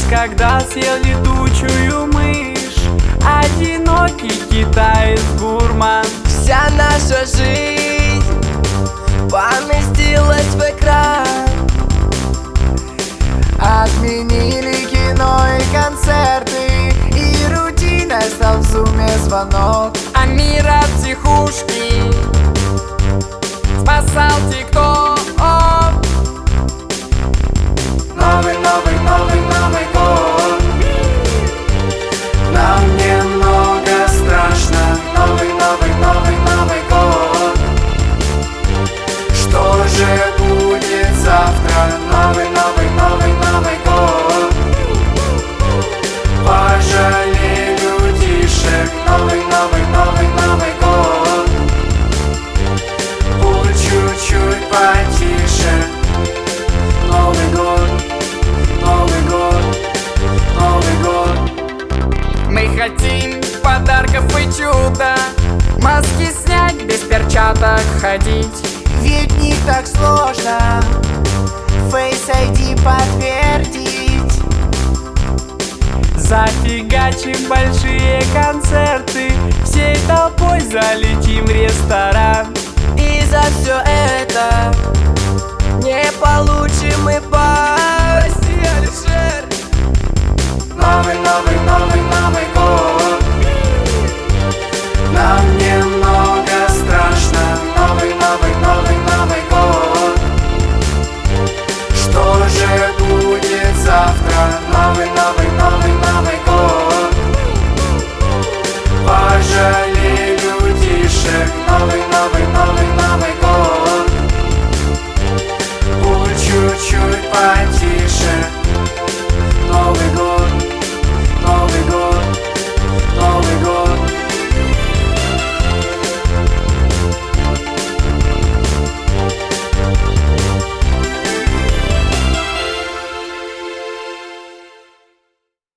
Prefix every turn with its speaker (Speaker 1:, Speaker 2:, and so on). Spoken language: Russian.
Speaker 1: когда съел летучую мышь. Одинокий китаец-гурман.
Speaker 2: Вся наша жизнь поместилась в экран. Отменили кино и концерты, и рутиной стал в зуме звонок.
Speaker 1: А мир от психушки спасал ТикТок.
Speaker 2: Новый, новый, новый, новый год. Нам немного страшно. Новый, новый, новый, новый год. Что же будет завтра? Новый, новый, новый, новый год. Пожалей людишек. Новый, новый, новый, новый год. Будь чуть-чуть потише. Новый год, Новый год, Новый год.
Speaker 1: Мы хотим подарков и чуда, маски снять, без перчаток ходить.
Speaker 2: Ведь не так сложно Face ID подтвердить.
Speaker 1: Зафигачим большие концерты, всей толпой залетим в ресторан.
Speaker 2: И за все это не получим мы